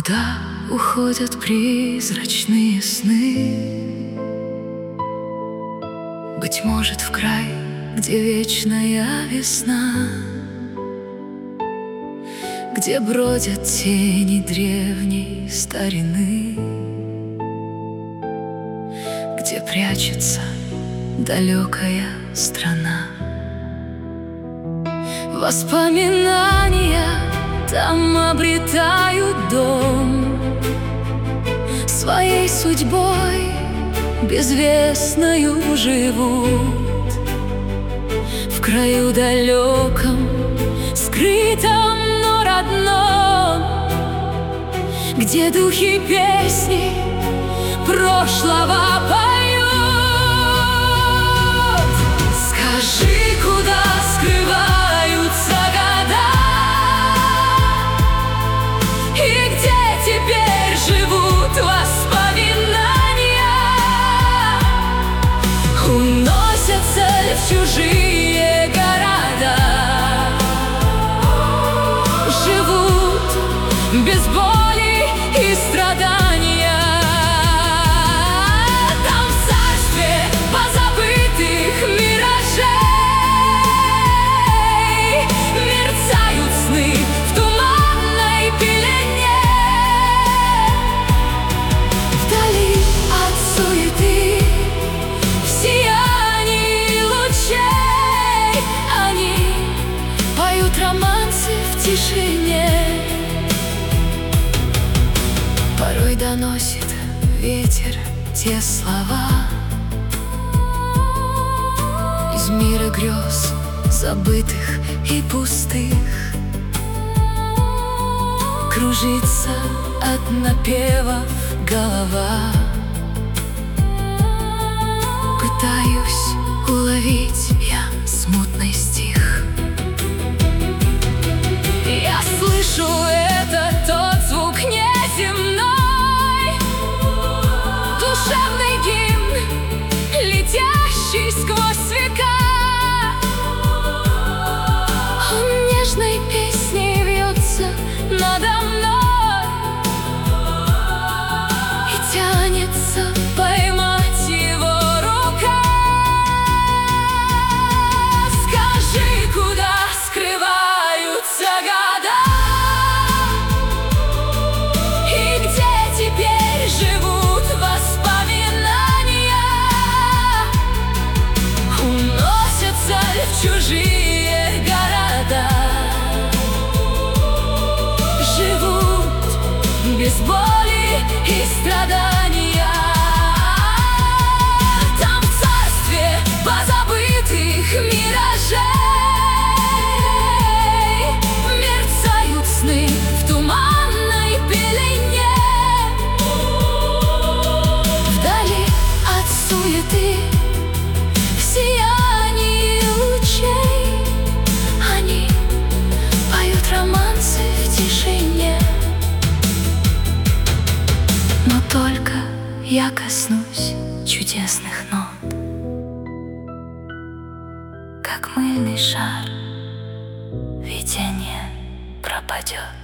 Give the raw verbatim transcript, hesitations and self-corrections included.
Куда уходят призрачные сны? Быть может, в край, где вечная весна, где бродят тени древней старины, где прячется далекая страна. Воспоминания там обретают дом, своей судьбой безвестною живут. В краю далеком, скрытом, но родном, где духи песни прошлого поют. Скажи, куда скрываются года, и где теперь живут воспоминания? Уносятся ли в чужие города, живут без боли и страдания? Там в царстве позабытых миражей мерцают сны в туманной пелене. Вдали от суеты, в сиянии лучей, они поют романсы в тишине. Порой доносит ветер те слова из мира грез, забытых и пустых. Кружится от напевов голова. Пытаюсь уловить я смутный стих. Я слышу, это тот звук неземной, душевный гимн, летящий сквозь века. Он нежной песней вьется надо мной и тянется поймать его рука. Скажи, куда скрываются года, и где теперь живут воспоминания? Уносятся ли в чужие города, живут без боли и страдания? Там в царстве позабытых миражей мерцают сны в туманной пелене. Вдали от суеты, в сиянии лучей, они поют романсы в тишине. Но только я коснусь чудесных нот, как мыльный шар, видение пропадет.